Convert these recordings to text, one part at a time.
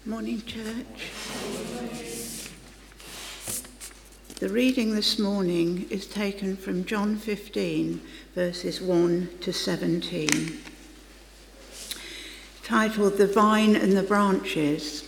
Morning, church. The reading this morning is taken from John 15, verses 1 to 17, titled The Vine and the Branches.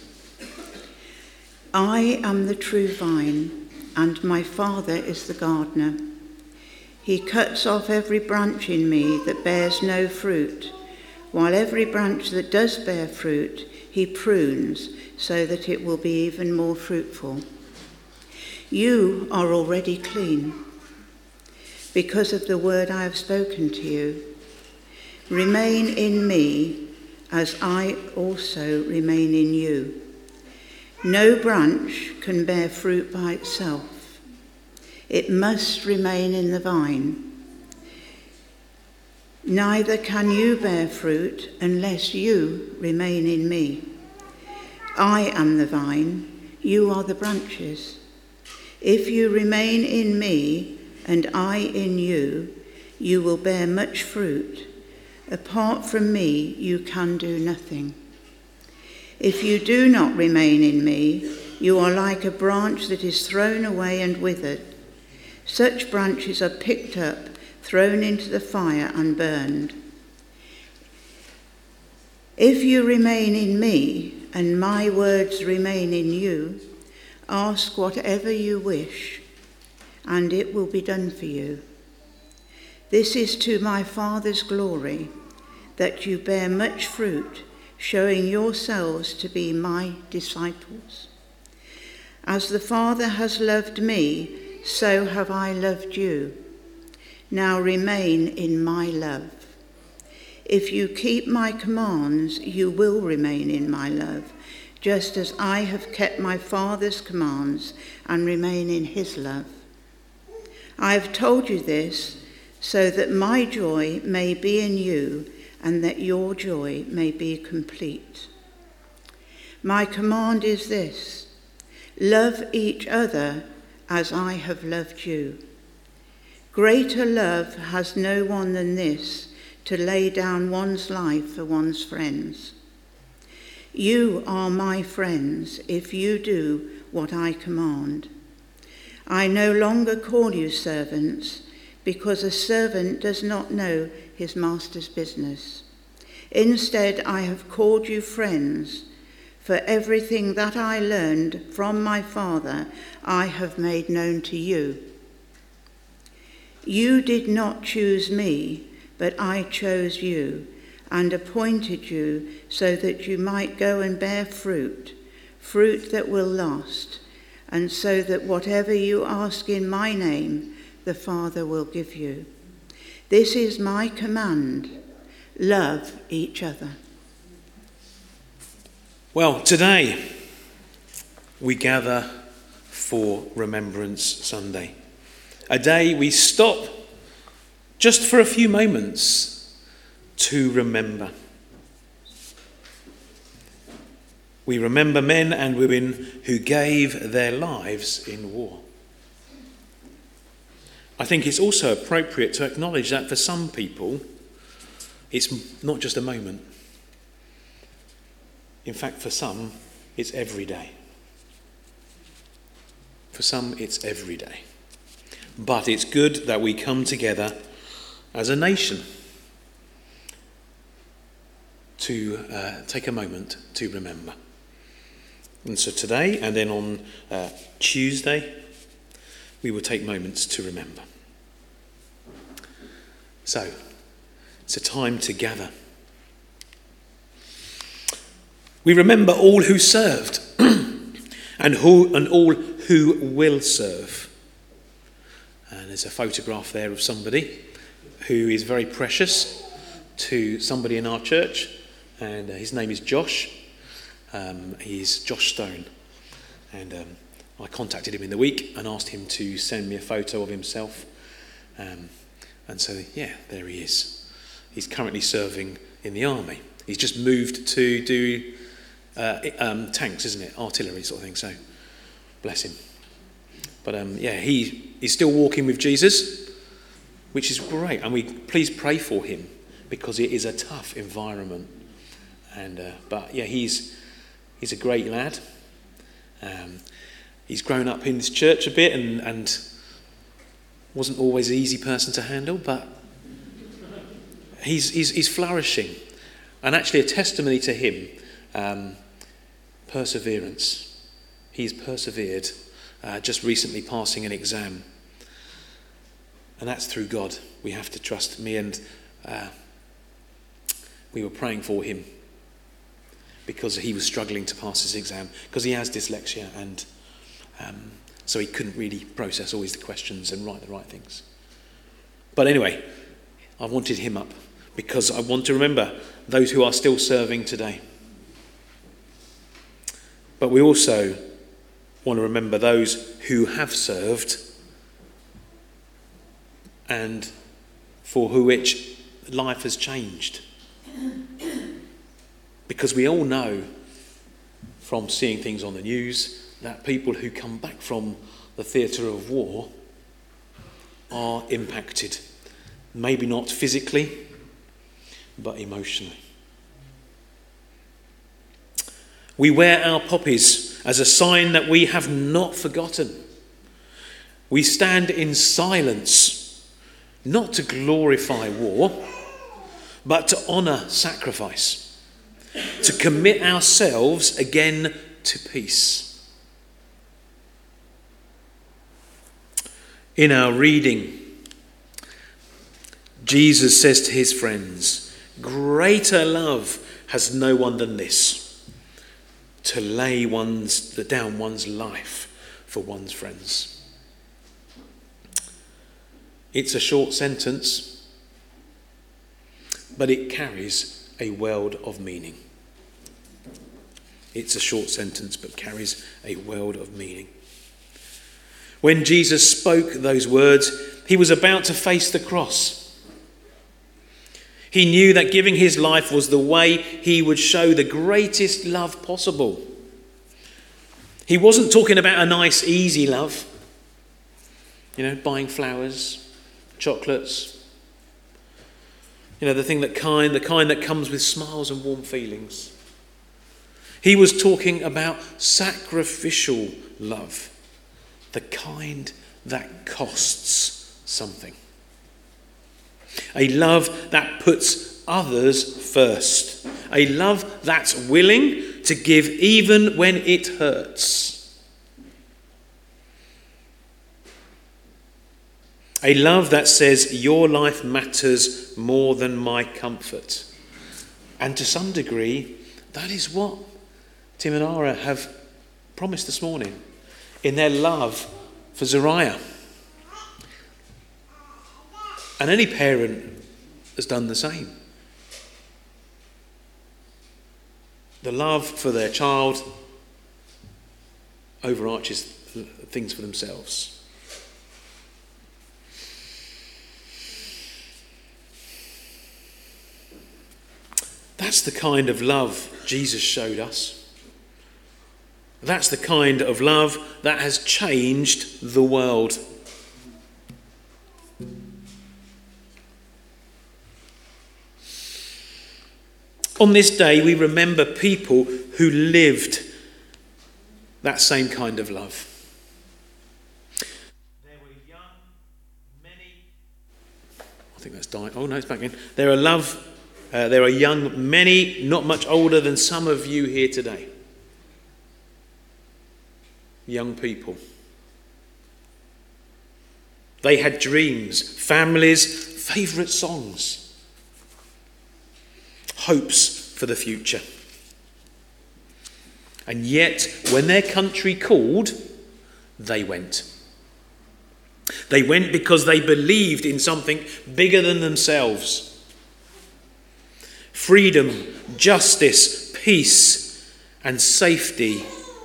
I am the true vine, and my Father is the gardener. He cuts off every branch in me that bears no fruit, while every branch that does bear fruit he prunes so that it will be even more fruitful. You are already clean because of the word I have spoken to you. Remain in me as I also remain in you. No branch can bear fruit by itself. It must remain in the vine. Neither can you bear fruit unless you remain in me. I am the vine, you are the branches. If you remain in me and I in you, you will bear much fruit. Apart from me, you can do nothing. If you do not remain in me, you are like a branch that is thrown away and withered. Such branches are picked up, thrown into the fire and burned. If you remain in me and my words remain in you, ask whatever you wish, and it will be done for you. This is to my Father's glory, that you bear much fruit, showing yourselves to be my disciples. As the Father has loved me, so have I loved you. Now remain in my love. If you keep my commands, you will remain in my love, just as I have kept my Father's commands and remain in his love. I have told you this so that my joy may be in you and that your joy may be complete. My command is this: love each other as I have loved you. Greater love has no one than this, to lay down one's life for one's friends. You are my friends if you do what I command. I no longer call you servants, because a servant does not know his master's business. Instead, I have called you friends, for everything that I learned from my Father I have made known to you. You did not choose me, but I chose you and appointed you so that you might go and bear fruit, fruit that will last, and so that whatever you ask in my name, the Father will give you. This is my command: love each other. Well, today we gather for Remembrance Sunday, a day we stop just for a few moments to remember. We remember men and women who gave their lives in war. I think it's also appropriate to acknowledge that for some people, it's not just a moment. In fact, for some, it's every day. For some, it's every day. But it's good that we come together as a nation to take a moment to remember. And so today, and then on Tuesday, we will take moments to remember. So, it's a time to gather. We remember all who served and all who will serve. And there's a photograph there of somebody who is very precious to somebody in our church, and his name is Josh. He's Josh Stone, and I contacted him in the week and asked him to send me a photo of himself, and so there he is. He's currently serving in the army. He's just moved to do tanks, isn't it? Artillery sort of thing, so bless him. But he's still walking with Jesus, which is great, and we please pray for him because it is a tough environment. And but he's He's a great lad. He's grown up in this church a bit and wasn't always an easy person to handle, but he's flourishing. And actually a testimony to him, perseverance. He's persevered, just recently passing an exam. And that's through God. We have to trust. Me and we were praying for him because he was struggling to pass his exam, because he has dyslexia, and so he couldn't really process always the questions and write the right things. But anyway, I wanted him up because I want to remember those who are still serving today. But we also want to remember those who have served and for which life has changed. Because we all know from seeing things on the news that people who come back from the theatre of war are impacted. Maybe not physically, but emotionally. We wear our poppies as a sign that we have not forgotten. We stand in silence, not to glorify war, but to honour sacrifice, to commit ourselves again to peace. In our reading, Jesus says to his friends, "Greater love has no one than this, to lay down one's life for one's friends." It's a short sentence, but it carries a world of meaning. It's a short sentence, but carries a world of meaning. When Jesus spoke those words, he was about to face the cross. He knew that giving his life was the way he would show the greatest love possible. He wasn't talking about a nice, easy love. Buying flowers, chocolates. The kind that comes with smiles and warm feelings. He was talking about sacrificial love. The kind that costs something. A love that puts others first. A love that's willing to give even when it hurts. A love that says your life matters more than my comfort. And to some degree, that is what Tim and Ara have promised this morning in their love for Zariah. And any parent has done the same. The love for their child overarches things for themselves. That's the kind of love Jesus showed us. That's the kind of love that has changed the world. On this day, we remember people who lived that same kind of love. There were young, many, not much older than some of you here today. Young people. They had dreams, families, favourite songs, hopes for the future. And yet, when their country called, they went. They went because they believed in something bigger than themselves. Freedom, justice, peace, and safety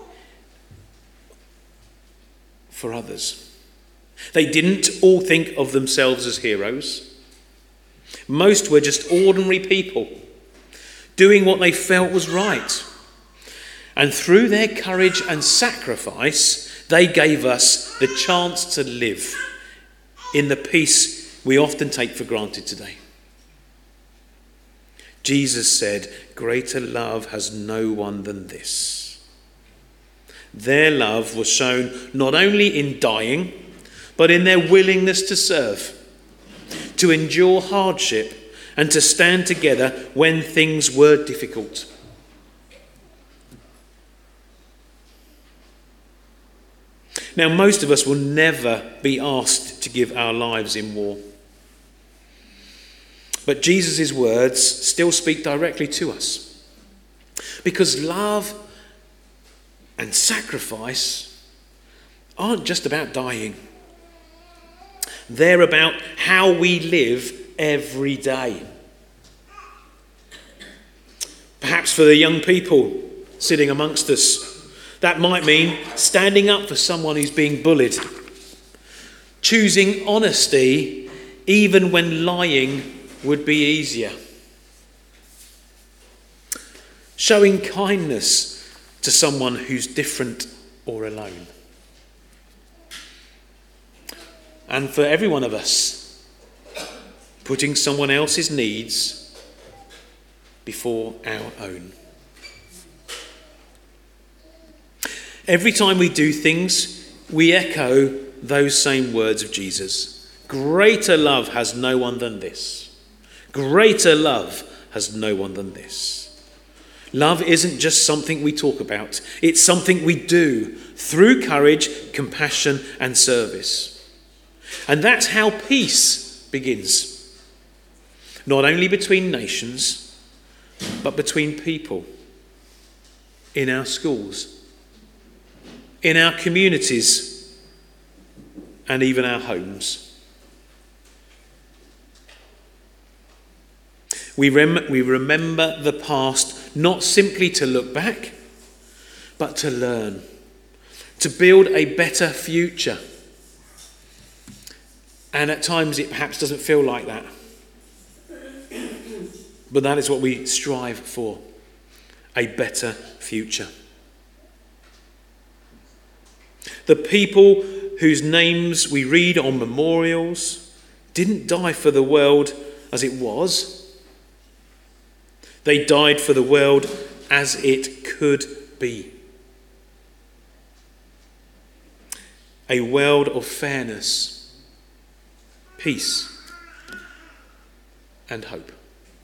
for others. They didn't all think of themselves as heroes. Most were just ordinary people, doing what they felt was right. And through their courage and sacrifice, they gave us the chance to live in the peace we often take for granted today. Jesus said, "Greater love has no one than this, Their love was shown not only in dying, but in their willingness to serve, to endure hardship, and to stand together when things were difficult. Now, most of us will never be asked to give our lives in war. But Jesus' words still speak directly to us. Because love and sacrifice aren't just about dying. They're about how we live every day. Perhaps for the young people sitting amongst us, that might mean standing up for someone who's being bullied, choosing honesty even when lying would be easier, showing kindness to someone who's different or alone. And for every one of us, putting someone else's needs before our own. Every time we do things, we echo those same words of Jesus. Greater love has no one than this. Greater love has no one than this. Love isn't just something we talk about. It's something we do through courage, compassion, and service. And that's how peace begins. Not only between nations, but between people. In our schools, in our communities, and even our homes. We remember the past not simply to look back, but to learn, to build a better future. And at times it perhaps doesn't feel like that. But that is what we strive for, a better future. The people whose names we read on memorials didn't die for the world as it was. They died for the world as it could be. A world of fairness, peace, and hope.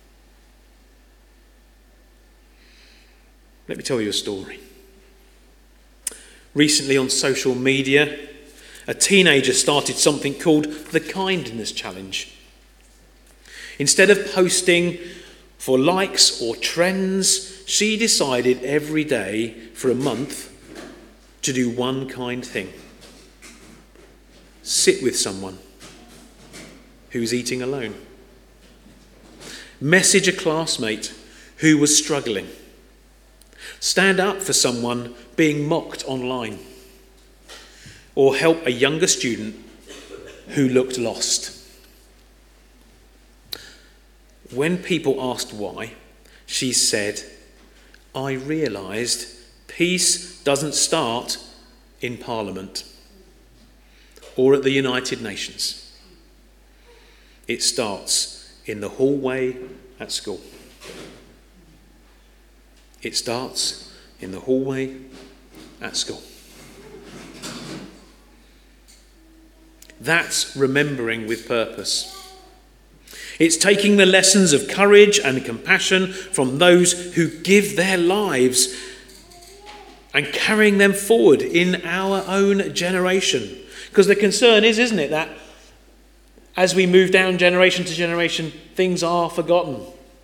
Let me tell you a story. Recently on social media, a teenager started something called the Kindness Challenge. Instead of posting for likes or trends, she decided every day for a month to do one kind thing. Sit with someone who's eating alone. Message a classmate who was struggling. Stand up for someone being mocked online. Or help a younger student who looked lost. When people asked why, she said, "I realised peace doesn't start in Parliament or at the United Nations. It starts in the hallway at school." It starts in the hallway at school. That's remembering with purpose. It's taking the lessons of courage and compassion from those who give their lives and carrying them forward in our own generation. Because the concern is, isn't it, that as we move down generation to generation, things are forgotten.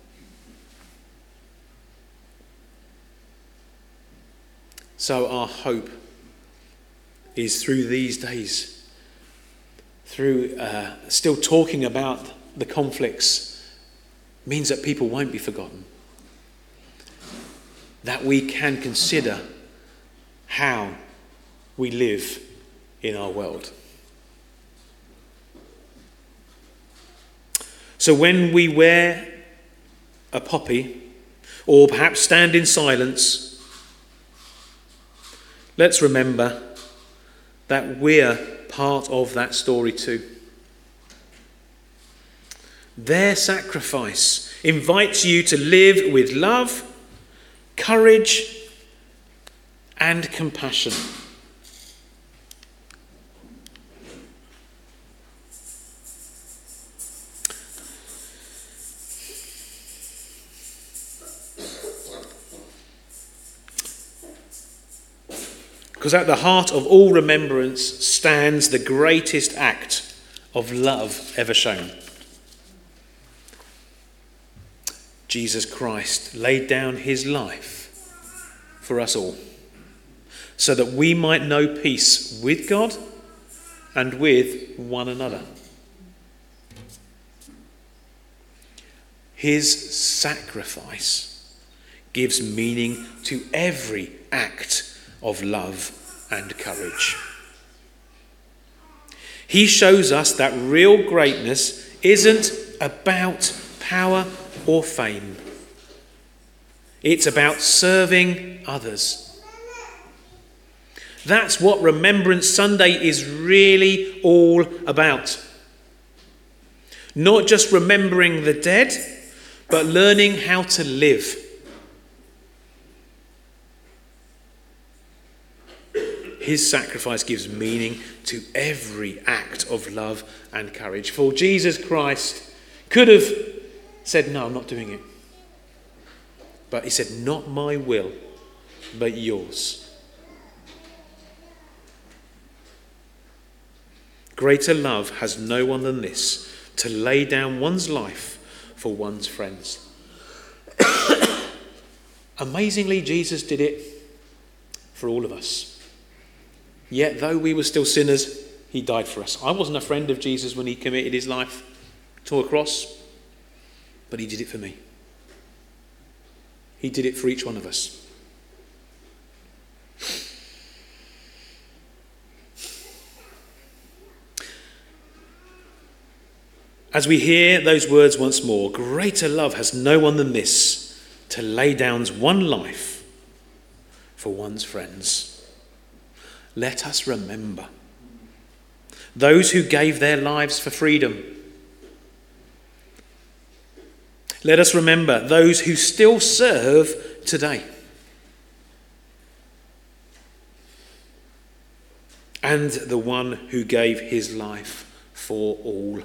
So our hope is through these days, through still talking about the conflicts, means that people won't be forgotten. That we can consider how we live in our world. So when we wear a poppy, or perhaps stand in silence, let's remember that we're part of that story too. Their sacrifice invites you to live with love, courage, and compassion. Because at the heart of all remembrance stands the greatest act of love ever shown. Jesus Christ laid down his life for us all, so that we might know peace with God and with one another. His sacrifice gives meaning to every act of love and courage. He shows us that real greatness isn't about power or fame. It's about serving others. That's what Remembrance Sunday is really all about. Not just remembering the dead, but learning how to live. His sacrifice gives meaning to every act of love and courage. For Jesus Christ could have said, no, I'm not doing it. But he said, not my will, but yours. Greater love has no one than this, to lay down one's life for one's friends. Amazingly, Jesus did it for all of us. Yet, though we were still sinners, he died for us. I wasn't a friend of Jesus when he committed his life to a cross, but he did it for me. He did it for each one of us. As we hear those words once more, greater love has no one than this, to lay down one life for one's friends. Let us remember those who gave their lives for freedom. Let us remember those who still serve today. And the one who gave his life for all.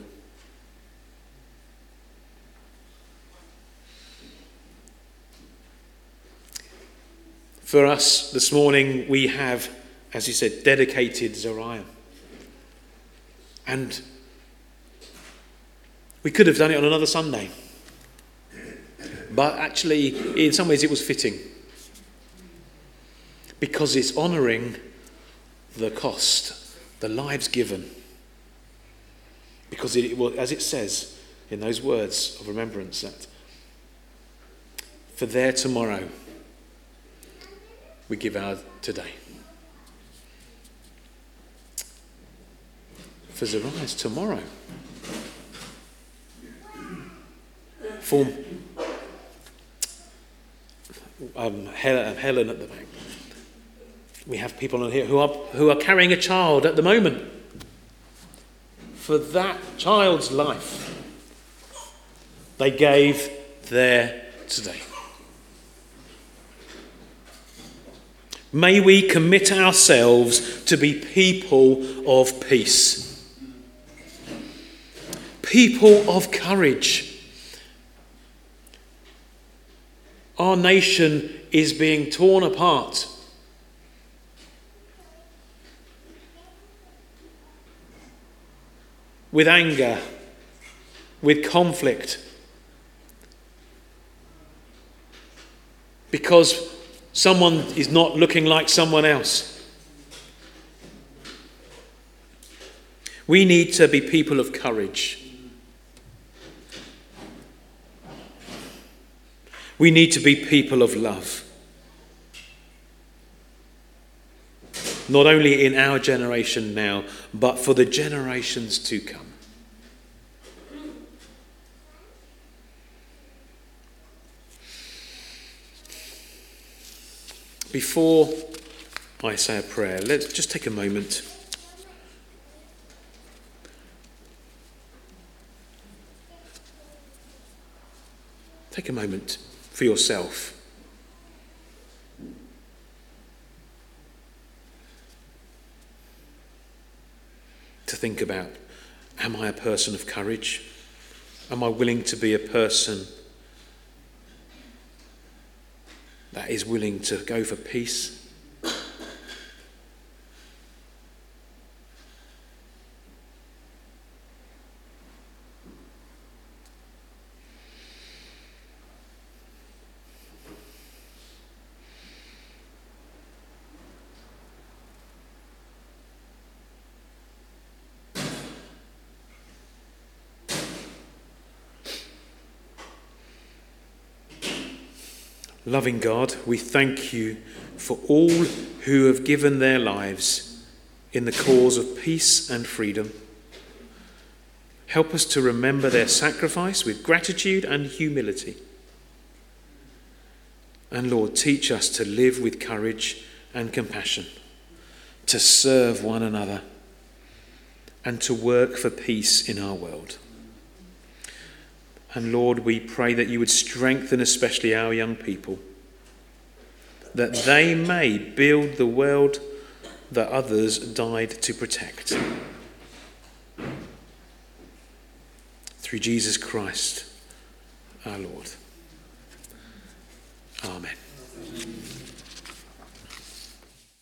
For us this morning, we have, as he said, dedicated Zariah. And we could have done it on another Sunday. But actually, in some ways, it was fitting. Because it's honouring the cost, the lives given. Because it will, as it says in those words of remembrance, that for their tomorrow, we give our today. For Zariah's tomorrow. For Helen at the back. We have people on here who are carrying a child at the moment. For that child's life, they gave their today. May we commit ourselves to be people of peace. People of courage. Our nation is being torn apart. With anger, with conflict. Because someone is not looking like someone else. We need to be people of courage. We need to be people of love. Not only in our generation now, but for the generations to come. Before I say a prayer, let's just take a moment. Take a moment for yourself. to think about, am I a person of courage? Am I willing to be a person that is willing to go for peace? Loving God, we thank you for all who have given their lives in the cause of peace and freedom. Help us to remember their sacrifice with gratitude and humility. And Lord, teach us to live with courage and compassion, to serve one another, and to work for peace in our world. And Lord, we pray that you would strengthen especially our young people, that they may build the world that others died to protect. Through Jesus Christ, our Lord. Amen.